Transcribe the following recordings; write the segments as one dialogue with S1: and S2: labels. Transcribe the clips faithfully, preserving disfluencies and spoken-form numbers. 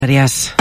S1: Arias.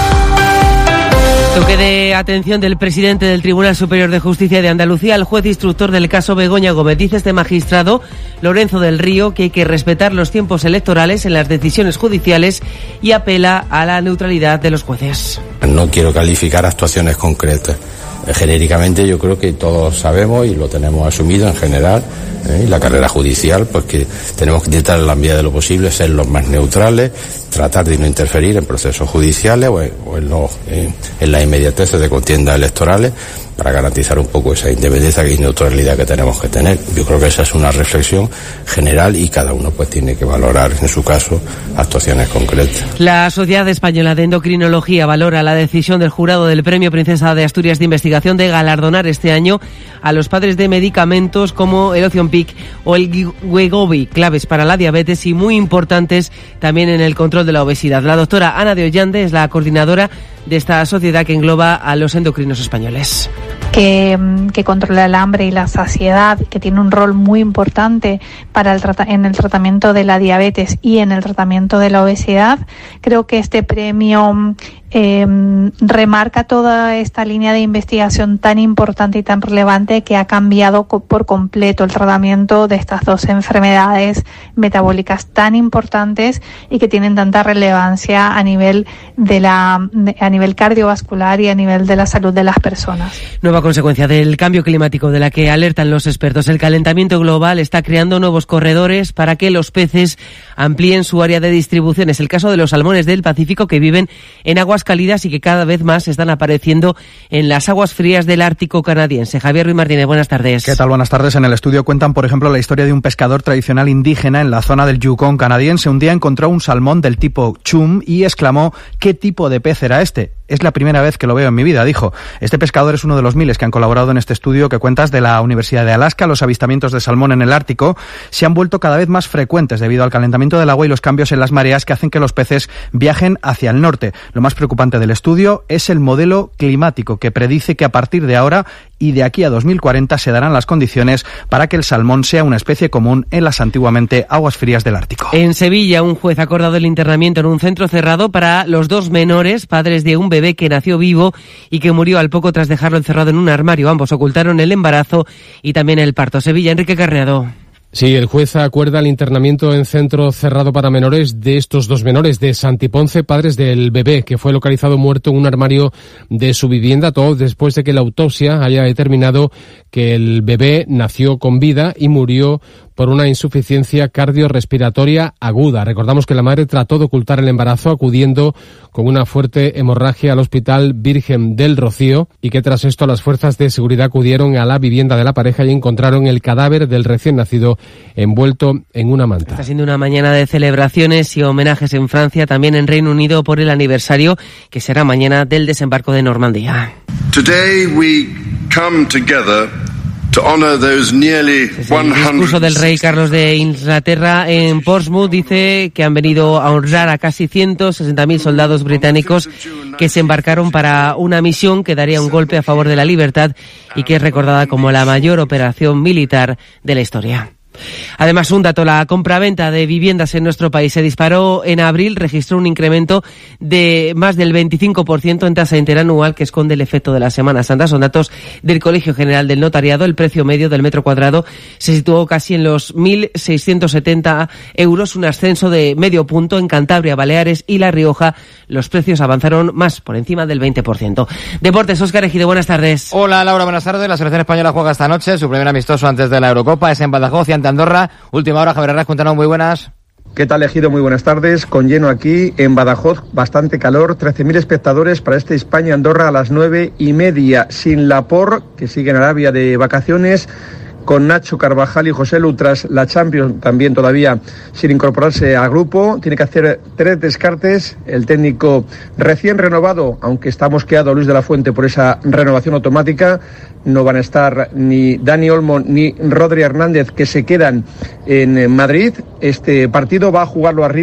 S1: Toque de atención del presidente del Tribunal Superior de Justicia de Andalucía, el juez instructor del caso Begoña Gómez. Dice este magistrado, Lorenzo del Río, que hay que respetar los tiempos electorales en las decisiones judiciales y apela a la neutralidad de los jueces.
S2: No quiero calificar actuaciones concretas. Genéricamente yo creo que todos sabemos y lo tenemos asumido en general, ¿eh? La carrera judicial, pues que tenemos que intentar en la medida de lo posible ser los más neutrales, tratar de no interferir en procesos judiciales o en, o en, los, eh, en las inmediateces de contiendas electorales para garantizar un poco esa independencia y neutralidad que tenemos que tener. Yo creo que esa es una reflexión general y cada uno pues tiene que valorar en su caso actuaciones concretas.
S1: La Sociedad Española de Endocrinología valora la decisión del jurado del Premio Princesa de Asturias de Investigación de galardonar este año a los padres de medicamentos como el Ozempic o el Wegovy, claves para la diabetes y muy importantes también en el control de la obesidad. La doctora Ana de Ollande es la coordinadora de esta sociedad que engloba a los endocrinos españoles.
S3: Que, que controla el hambre y la saciedad, que tiene un rol muy importante para el trata- en el tratamiento de la diabetes y en el tratamiento de la obesidad. Creo que este premio eh, remarca toda esta línea de investigación tan importante y tan relevante que ha cambiado co- por completo el tratamiento de estas dos enfermedades metabólicas tan importantes y que tienen tanta relevancia a nivel de la de, a nivel cardiovascular y a nivel de la salud de las personas.
S1: Nueva consecuencia del cambio climático de la que alertan los expertos. El calentamiento global está creando nuevos corredores para que los peces amplíen su área de distribución. Es el caso de los salmones del Pacífico que viven en aguas cálidas y que cada vez más están apareciendo en las aguas frías del Ártico canadiense. Javier Ruiz Martínez, buenas tardes.
S4: ¿Qué tal? Buenas tardes. En el estudio cuentan, por ejemplo, la historia de un pescador tradicional indígena en la zona del Yukón canadiense. Un día encontró un salmón del tipo chum y exclamó: ¿qué tipo de pez era este? Es la primera vez que lo veo en mi vida, dijo. Este pescador es uno de los miles que han colaborado en este estudio que cuentas de la Universidad de Alaska. Los avistamientos de salmón en el Ártico se han vuelto cada vez más frecuentes debido al calentamiento del agua y los cambios en las mareas que hacen que los peces viajen hacia el norte. Lo más preocupante del estudio es el modelo climático que predice que a partir de ahora y de aquí a dos mil cuarenta se darán las condiciones para que el salmón sea una especie común en las antiguamente aguas frías del Ártico.
S1: En Sevilla, un juez ha acordado el internamiento en un centro cerrado para los dos menores, padres de un bebé que nació vivo y que murió al poco tras dejarlo encerrado en un armario. Ambos ocultaron el embarazo y también el parto. Sevilla, Enrique Carreado.
S5: Sí, el juez acuerda el internamiento en centro cerrado para menores de estos dos menores de Santiponce, padres del bebé, que fue localizado muerto en un armario de su vivienda, todo después de que la autopsia haya determinado que el bebé nació con vida y murió por una insuficiencia cardiorrespiratoria aguda. Recordamos que la madre trató de ocultar el embarazo acudiendo con una fuerte hemorragia al Hospital Virgen del Rocío y que tras esto las fuerzas de seguridad acudieron a la vivienda de la pareja y encontraron el cadáver del recién nacido envuelto en una manta.
S1: Está siendo una mañana de celebraciones y homenajes en Francia, también en Reino Unido por el aniversario que será mañana del desembarco de Normandía.
S6: Today we come together to honor those nearly
S1: El discurso del rey Carlos de Inglaterra en Portsmouth dice que han venido a honrar a casi ciento sesenta mil soldados británicos que se embarcaron para una misión que daría un golpe a favor de la libertad y que es recordada como la mayor operación militar de la historia. Además, un dato, la compraventa de viviendas en nuestro país se disparó en abril, registró un incremento de más del veinticinco por ciento en tasa interanual que esconde el efecto de la Semana Santa. Son datos del Colegio General del Notariado. El precio medio del metro cuadrado se situó casi en los mil seiscientos setenta euros, un ascenso de medio punto. En Cantabria, Baleares y La Rioja los precios avanzaron más, por encima del veinte por ciento. Deportes, Óscar Ejido, buenas tardes.
S7: Hola Laura, buenas tardes. La selección española juega esta noche su primer amistoso antes de la Eurocopa, es en Badajoz y ante Andorra. Última hora, Javier Herrás, cuéntanos, muy buenas.
S8: ¿Qué tal, Ejido? Muy buenas tardes. Con lleno aquí en Badajoz, bastante calor, trece mil espectadores para este España-Andorra a las nueve y media. Sin Laporte, que sigue en Arabia de vacaciones, con Nacho Carvajal y José Lu tras la Champions, también todavía sin incorporarse al grupo. Tiene que hacer tres descartes. El técnico recién renovado, aunque está mosqueado Luis de la Fuente por esa renovación automática. No van a estar ni Dani Olmo ni Rodri Hernández, que se quedan en Madrid. Este partido va a jugarlo arriba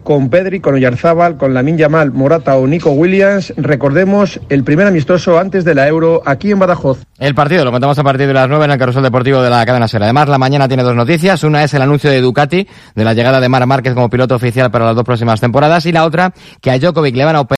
S8: con Pedri, con Oyarzábal, con Lamine Yamal, Morata o Nico Williams. Recordemos el primer amistoso antes de la Euro aquí en Badajoz.
S7: El partido lo contamos a partir de las nueve en el Carrusel Deportivo de la cadena SER. Además, la mañana tiene dos noticias. Una es el anuncio de Ducati de la llegada de Marc Márquez como piloto oficial para las dos próximas temporadas, y la otra que a Djokovic le van a operar